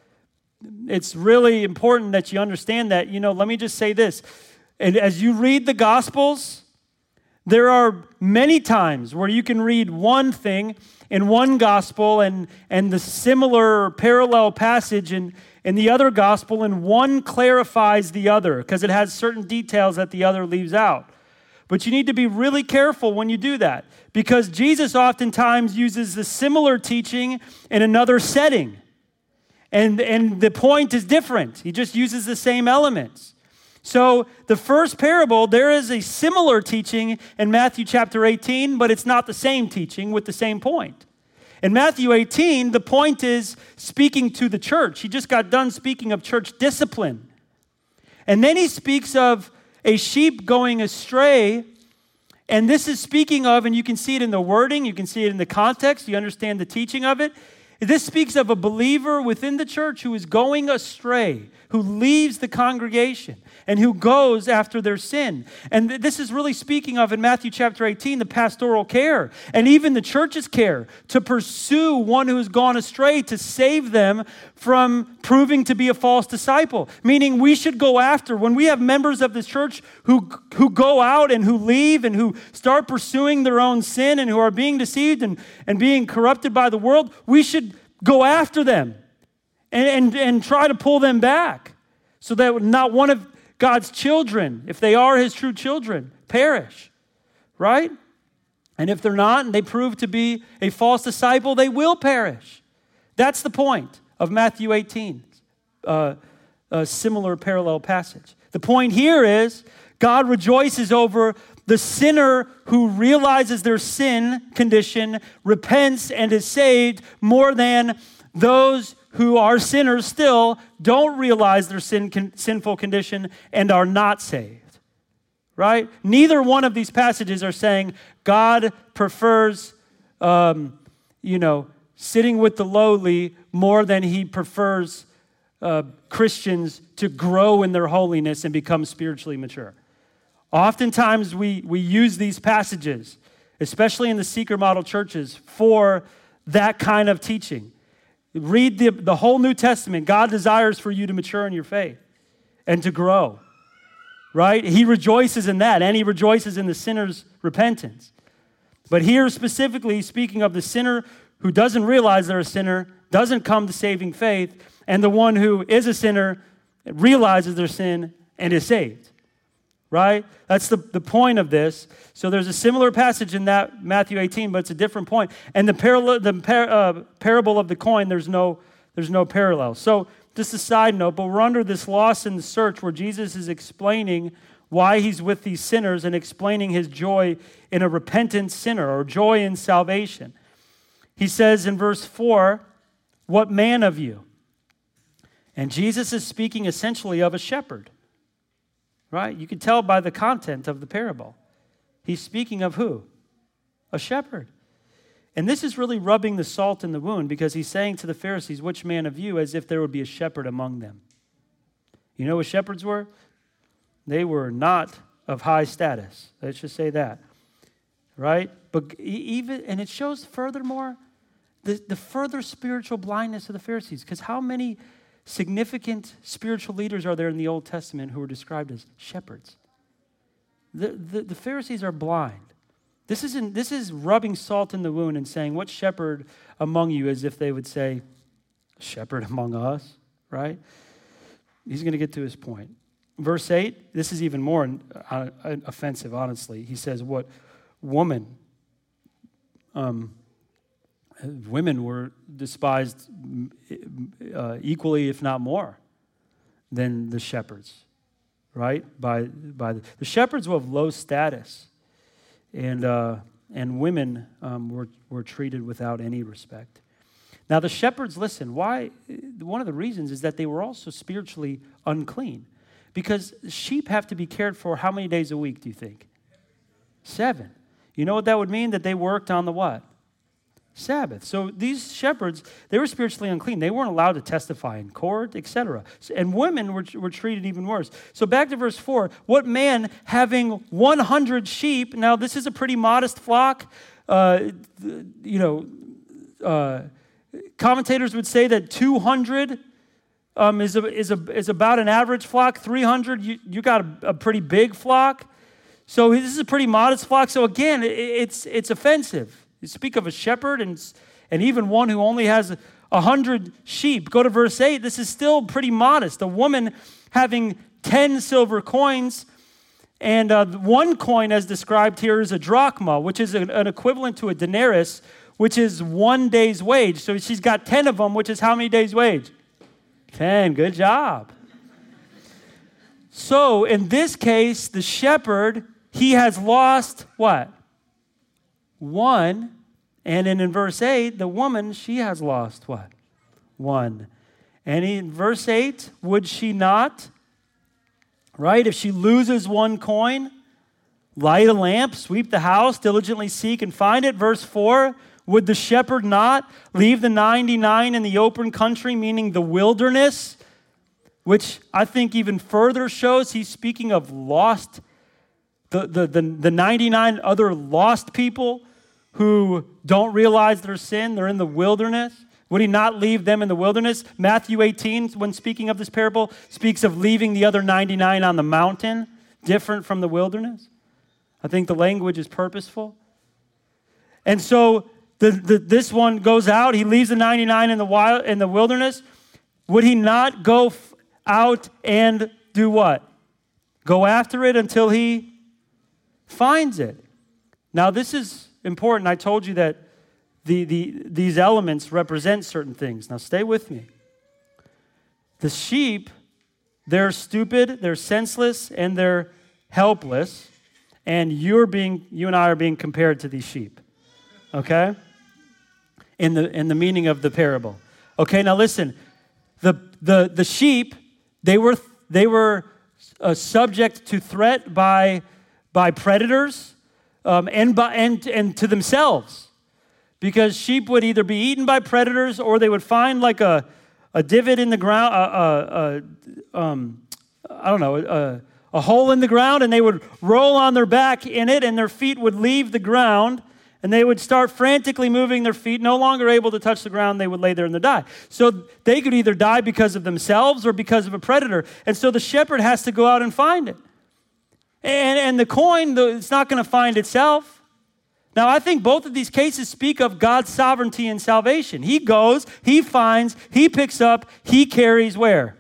It's really important that you understand that. You know, let me just say this. And as you read the Gospels, there are many times where you can read one thing in one gospel and, and the similar parallel passage in, in the other gospel, and one clarifies the other because it has certain details that the other leaves out. But you need to be really careful when you do that, because Jesus oftentimes uses the similar teaching in another setting. And, and the point is different. He just uses the same elements. So the first parable, there is a similar teaching in Matthew chapter eighteen, but it's not the same teaching with the same point. In Matthew eighteen, the point is speaking to the church. He just got done speaking of church discipline. And then he speaks of a sheep going astray. And this is speaking of, and you can see it in the wording, you can see it in the context, you understand the teaching of it. This speaks of a believer within the church who is going astray, who leaves the congregation, and who goes after their sin. And th- this is really speaking of, in Matthew chapter eighteen, the pastoral care, and even the church's care, to pursue one who has gone astray, to save them from proving to be a false disciple. Meaning we should go after, when we have members of this church who, who go out and who leave and who start pursuing their own sin and who are being deceived and, and being corrupted by the world, we should go after them and, and, and try to pull them back so that not one of God's children, if they are his true children, perish, right? And if they're not and they prove to be a false disciple, they will perish. That's the point of Matthew eighteen. uh, a similar parallel passage. The point here is God rejoices over the sinner who realizes their sin condition, repents, and is saved more than those who are sinners still, don't realize their sin, con, sinful condition, and are not saved. Right? Neither one of these passages are saying God prefers, um, you know, sitting with the lowly more than he prefers uh, Christians to grow in their holiness and become spiritually mature. Oftentimes we, we use these passages, especially in the seeker model churches, for that kind of teaching. Read the, the whole New Testament. God desires for you to mature in your faith and to grow, right? He rejoices in that, and he rejoices in the sinner's repentance. But here specifically, speaking of the sinner who doesn't realize they're a sinner, doesn't come to saving faith, and the one who is a sinner realizes their sin and is saved. Right? That's the, the point of this. So there's a similar passage in that Matthew eighteen, but it's a different point. And the, parallel, the par, uh, parable of the coin, there's no, there's no parallel. So just a side note, but we're under this loss in the search where Jesus is explaining why he's with these sinners and explaining his joy in a repentant sinner or joy in salvation. He says in verse four, "What man of you?" And Jesus is speaking essentially of a shepherd. Right? You can tell by the content of the parable. He's speaking of who? A shepherd. And this is really rubbing the salt in the wound because he's saying to the Pharisees, which man of you, as if there would be a shepherd among them. You know what shepherds were? They were not of high status. Let's just say that. Right? But even, and it shows furthermore the, the further spiritual blindness of the Pharisees. Because how many significant spiritual leaders are there in the Old Testament who are described as shepherds? The, the, the Pharisees are blind. This isn't, this is rubbing salt in the wound and saying, what shepherd among you, as if they would say, shepherd among us, right? He's going to get to his point. Verse eight, this is even more uh, offensive, honestly. He says, what woman, um, women were despised uh, equally, if not more, than the shepherds, right? By by the, the shepherds were of low status, and uh, and women um, were were treated without any respect. Now the shepherds, listen. Why? One of the reasons is that they were also spiritually unclean, because sheep have to be cared for how many days a week? Do you think? Seven. You know what that would mean? That they worked on the what? Sabbath. So these shepherds, they were spiritually unclean. They weren't allowed to testify in court, et cetera. And women were, were treated even worse. So back to verse four. What man having one hundred sheep, now this is a pretty modest flock. Uh, you know, uh, commentators would say that two hundred um, is, a, is, a, is about an average flock. three hundred, you, you got a, a pretty big flock. So this is a pretty modest flock. So again, it, it's, it's offensive. You speak of a shepherd and, and even one who only has a hundred sheep. Go to verse eight. This is still pretty modest. A woman having ten silver coins, and uh, one coin as described here is a drachma, which is an, an equivalent to a denarius, which is one day's wage. So she's got ten of them, which is how many days' wage? ten. Good job. So in this case, the shepherd, he has lost what? One, and then in verse eight, the woman, she has lost what? One. And in verse eight, would she not, right? If she loses one coin, light a lamp, sweep the house, diligently seek and find it. Verse four, would the shepherd not leave the ninety-nine in the open country, meaning the wilderness, which I think even further shows he's speaking of lost, the, the, the, the ninety-nine other lost people who don't realize their sin. They're in the wilderness. Would he not leave them in the wilderness? Matthew eighteen, when speaking of this parable, speaks of leaving the other ninety-nine on the mountain, different from the wilderness. I think the language is purposeful. And so the, the, this one goes out. He leaves the ninety-nine in the wild, in the wilderness. Would he not go f- out and do what? Go after it until he finds it. Now this is important. I told you that the, the, these elements represent certain things. Now stay with me. The sheep, they're stupid, they're senseless, and they're helpless. And you're being, you and I are being compared to these sheep. Okay? In the in the meaning of the parable. Okay, now listen. The the the sheep, they were they were uh, subject to threat by by predators um, and by and and to themselves, because sheep would either be eaten by predators or they would find like a a divot in the ground, a, a, a um, I don't know, a, a hole in the ground, and they would roll on their back in it, and their feet would leave the ground. And they would start frantically moving their feet, no longer able to touch the ground. They would lay there and die. So they could either die because of themselves or because of a predator. And so the shepherd has to go out and find it. And, and the coin, it's not going to find itself. Now, I think both of these cases speak of God's sovereignty and salvation. He goes, he finds, he picks up, he carries where?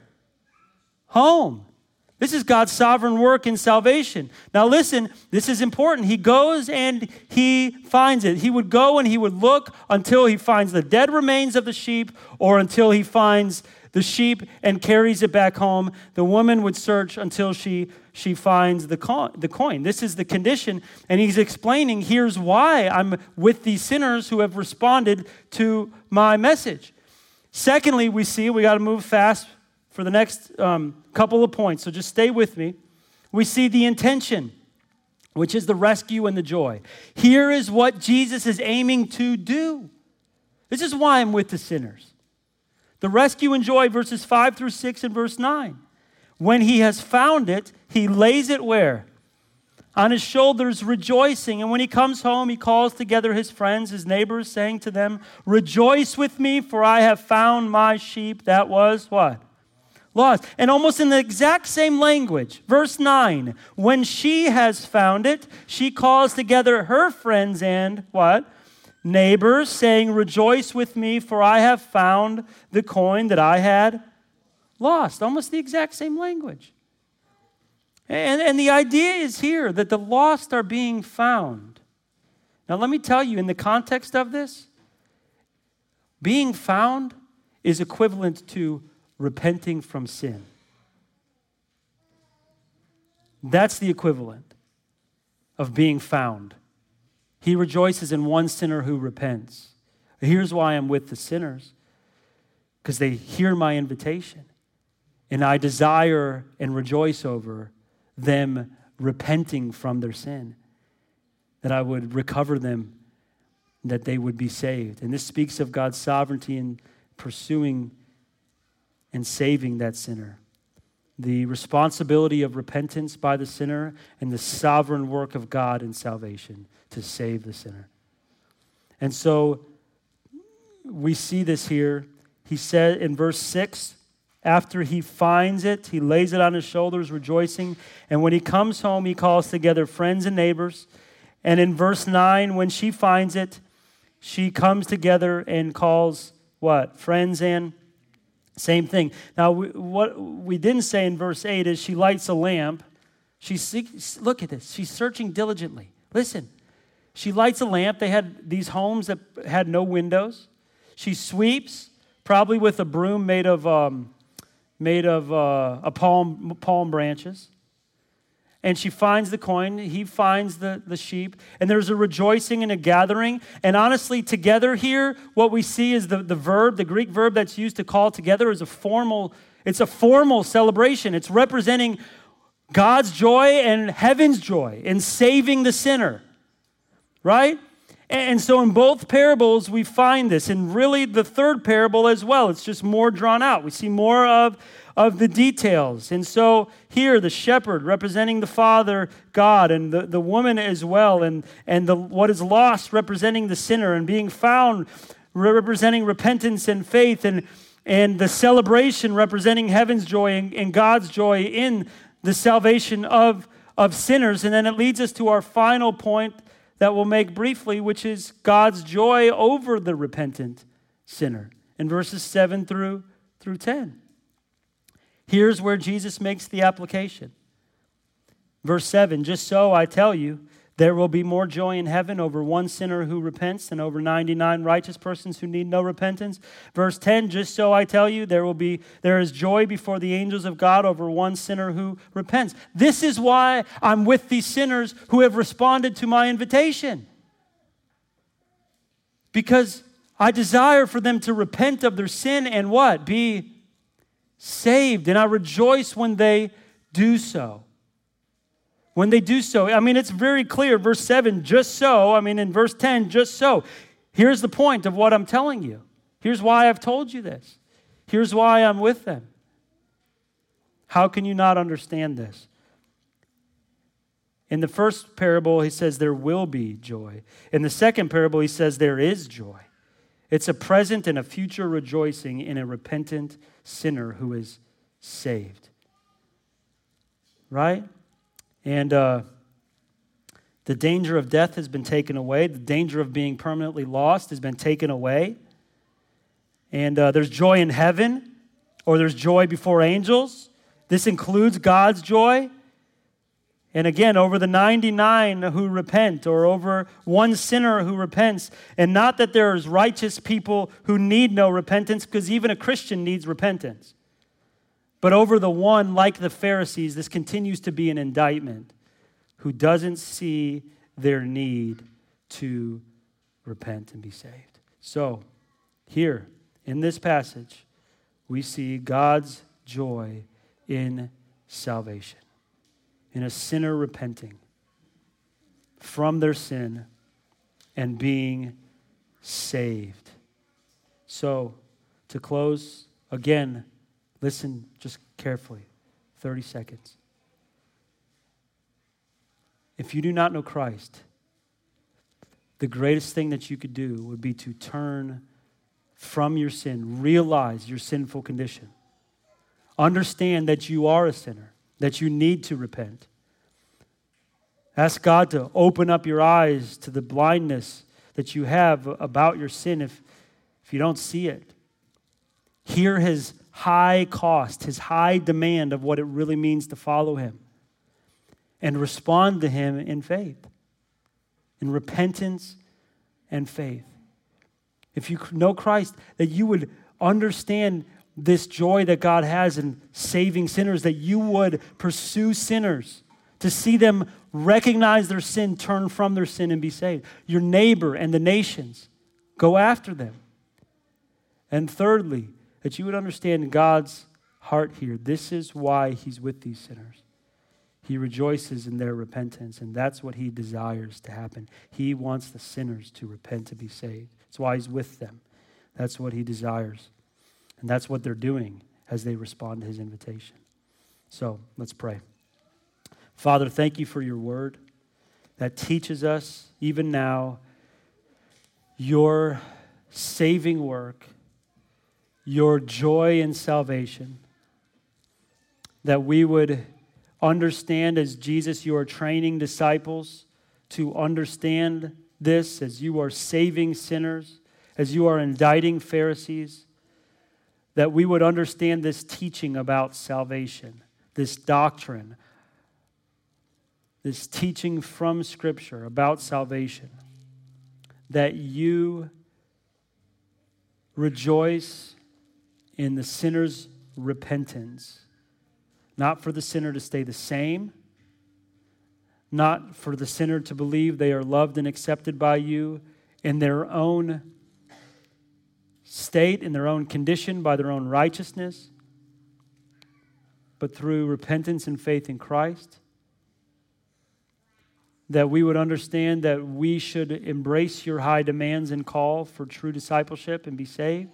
Home. This is God's sovereign work in salvation. Now listen, this is important. He goes and he finds it. He would go and he would look until he finds the dead remains of the sheep, or until he finds the sheep and carries it back home. The woman would search until she, she finds the coin, the coin. This is the condition. And he's explaining, here's why I'm with these sinners who have responded to my message. Secondly, we see, we got to move fast for the next um, couple of points, so just stay with me. We see the intention, which is the rescue and the joy. Here is what Jesus is aiming to do. This is why I'm with the sinners. The rescue and joy, verses five through six and verse nine. When he has found it, he lays it where? On his shoulders, rejoicing. And when he comes home, he calls together his friends, his neighbors, saying to them, rejoice with me, for I have found my sheep that was what? Lost. And almost in the exact same language, verse nine, when she has found it, she calls together her friends and what? Neighbors, saying, rejoice with me, for I have found the coin that I had lost. Almost the exact same language. And, and the idea is here that the lost are being found. Now let me tell you, in the context of this, being found is equivalent to repenting from sin. That's the equivalent of being found. He rejoices in one sinner who repents. Here's why I'm with the sinners. Because they hear my invitation. And I desire and rejoice over them repenting from their sin. That I would recover them, that they would be saved. And this speaks of God's sovereignty in pursuing and saving that sinner. The responsibility of repentance by the sinner and the sovereign work of God in salvation to save the sinner. And so we see this here. He said in verse six, after he finds it, he lays it on his shoulders, rejoicing. And when he comes home, he calls together friends and neighbors. And in verse nine, when she finds it, she comes together and calls what? Friends and same thing. Now, we, what we didn't say in verse eight is she lights a lamp. She seeks, look at this. She's searching diligently. Listen. She lights a lamp. They had these homes that had no windows. She sweeps, probably with a broom made of um, made of uh, a palm palm branches. And she finds the coin. He finds the, the sheep. And there's a rejoicing and a gathering. And honestly, together here, what we see is the, the verb, the Greek verb that's used to call together is a formal, it's a formal celebration. It's representing God's joy and heaven's joy in saving the sinner. Right? And so in both parables, we find this. And really the third parable as well. It's just more drawn out. We see more of of the details. And so here, the shepherd representing the Father, God, and the, the woman as well, and, and the what is lost representing the sinner, and being found representing repentance and faith, and, and the celebration representing heaven's joy and, and God's joy in the salvation of, of sinners. And then it leads us to our final point that we'll make briefly, which is God's joy over the repentant sinner in verses seven through, through ten. Here's where Jesus makes the application. Verse seven, just so I tell you, There will be more joy in heaven over one sinner who repents than over ninety-nine righteous persons who need no repentance. Verse ten, just so I tell you, there will be there is joy before the angels of God over one sinner who repents. This is why I'm with these sinners who have responded to my invitation. Because I desire for them to repent of their sin and what? Be saved. And I rejoice when they do so. When they do so, I mean, it's very clear. Verse seven, just so. I mean, in verse ten, just so. Here's the point of what I'm telling you. Here's why I've told you this. Here's why I'm with them. How can you not understand this? In the first parable, he says there will be joy. In the second parable, he says there is joy. It's a present and a future rejoicing in a repentant sinner who is saved. Right? And uh, the danger of death has been taken away. The danger of being permanently lost has been taken away. And uh, there's joy in heaven, or there's joy before angels. This includes God's joy. And again, over the ninety-nine who repent, or over one sinner who repents. And not that there's righteous people who need no repentance, because even a Christian needs repentance. But over the one, like the Pharisees, this continues to be an indictment, who doesn't see their need to repent and be saved. So, here, in this passage, we see God's joy in salvation, in a sinner repenting from their sin and being saved. So, to close, again, listen just carefully, thirty seconds. If you do not know Christ, the greatest thing that you could do would be to turn from your sin, realize your sinful condition. Understand that you are a sinner, that you need to repent. Ask God to open up your eyes to the blindness that you have about your sin if, if you don't see it. Hear his high cost, his high demand of what it really means to follow him. And respond to him in faith, in repentance and faith. If you know Christ, that you would understand this joy that God has in saving sinners, that you would pursue sinners, to see them recognize their sin, turn from their sin, and be saved. Your neighbor and the nations, go after them. And thirdly, that you would understand God's heart here. This is why he's with these sinners. He rejoices in their repentance, and that's what he desires to happen. He wants the sinners to repent, to be saved. That's why he's with them. That's what he desires. And that's what they're doing as they respond to his invitation. So, let's pray. Father, thank you for your word that teaches us, even now, your saving work, your joy in salvation, that we would understand as Jesus, you are training disciples to understand this as you are saving sinners, as you are indicting Pharisees, that we would understand this teaching about salvation, this doctrine, this teaching from Scripture about salvation, that you rejoice in the sinner's repentance, not for the sinner to stay the same, not for the sinner to believe they are loved and accepted by you in their own state, in their own condition, by their own righteousness, but through repentance and faith in Christ. That we would understand that we should embrace your high demands and call for true discipleship and be saved.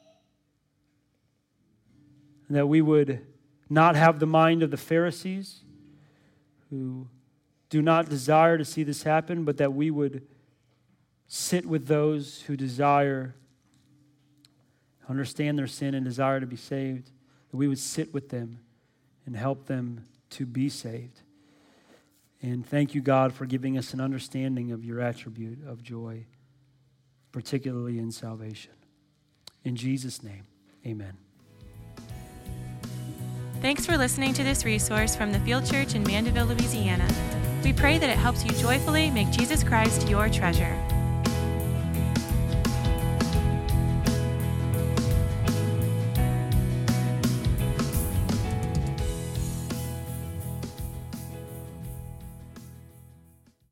And that we would not have the mind of the Pharisees who do not desire to see this happen, but that we would sit with those who desire, understand their sin and desire to be saved. That we would sit with them and help them to be saved. And thank you, God, for giving us an understanding of your attribute of joy, particularly in salvation. In Jesus' name, amen. Thanks for listening to this resource from the Field Church in Mandeville, Louisiana. We pray that it helps you joyfully make Jesus Christ your treasure.